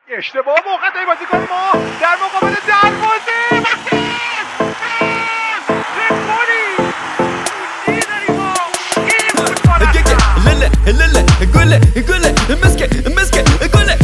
اشتباه موقع بازی کنیم ما در مقابل دروازه هلا قول مسكه قول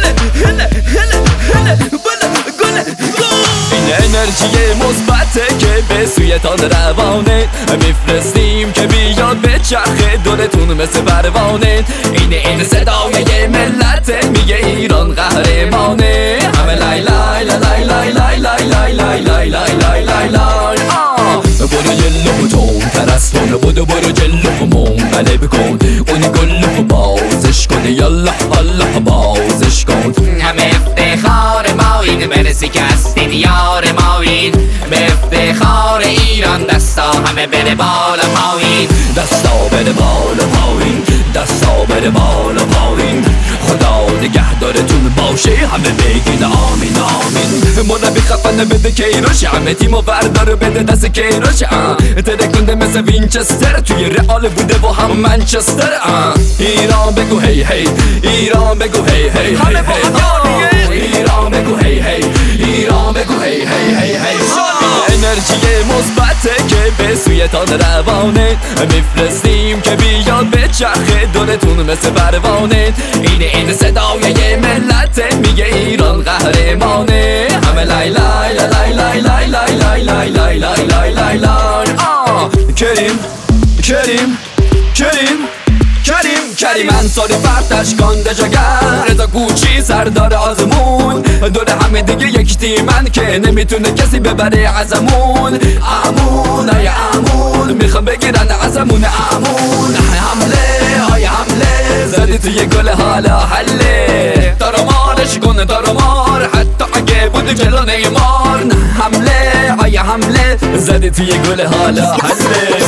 هلا این انرژی مثبته که به سویتان روانه میفرستیم که بیاد به چرخه دورتون مثل پروانه. این صدای ملت میگه ایران قهرمانه. همه لای لای لای لای لای لای لای لای لای لای لای لای برو جلو تون ترستون برو جلو منقلب کن اون گلو بازش کن یالا الله بازش کن. همه افتخار ما این برسی که هستید یار ما این به افتخار ایران دستا همه بره بالا پایین دستا بره بالا پایین دستا بره بالا پایین خدا نگهدارتون باشه همه بگین آمین آمین. مربی خفن بده کیروش همه تیمو بردار بده دست کیروش ترکونده مثل وینچستر توی رئال بوده و هم منچستر. ایران بگو هی هی ایران بگو هی هی هی ایران بگو هی هی ایران بگو هی هی هی هی. انرژی مثبته که به سویتان روانه میفرستیم که بیاد به چرخه دورتون مثل پروانه. این صدای ملت میگه ایران قهرمانه. همه لای لای لای لای لای لای لای لای لای لای لای لای لای کریم کریم کریم کریم کریم انصاری فرتش کانده جگر رضا کوچی سردار آزمون دور همه دیگه یک تیمن که نمیتونه کسی ببره ازمون. امون ای امون میخوام بگیرن ازمون امون. حمله های حمله زدی توی گل حالا حله تارمارش کنه تارمار حتی اگه بود جلو نیمار. حمله های حمله زدی توی گل حالا حله.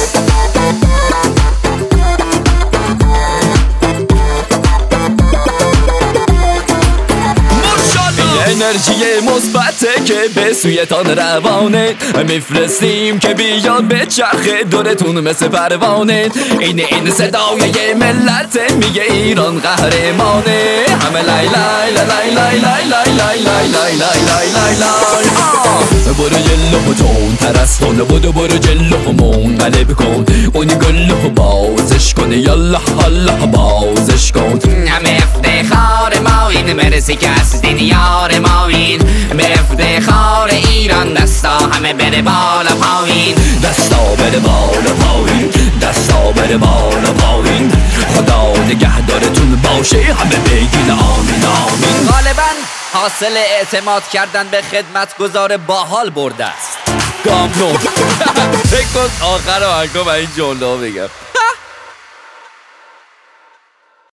انرژی مثبته که به سویتان روانه میفرستیم که بیاد به چرخه دورتون مثل پروانه. این صدای ملت میگه ایران قهرمانه. همه لای لای لای لای لای لای لای لای لای لای لای لای برو جلو تون ترستون برو جلو منقلب کن اون گلو بازش کن یالا الله بازش کن. همه افتخار ما این مرسی که هستید یار ما این به افتخار ایران دستا همه بره بالا پایین دستا بره بالا پایین دستا بره بالا پایین خدا نگهدارتون باشه همه بگین آمین آمین. غالبا حاصل اعتماد کردن به خدمتگزار باحال برده است. گامنون فکر کن آخر آهنگا و این جمله بگم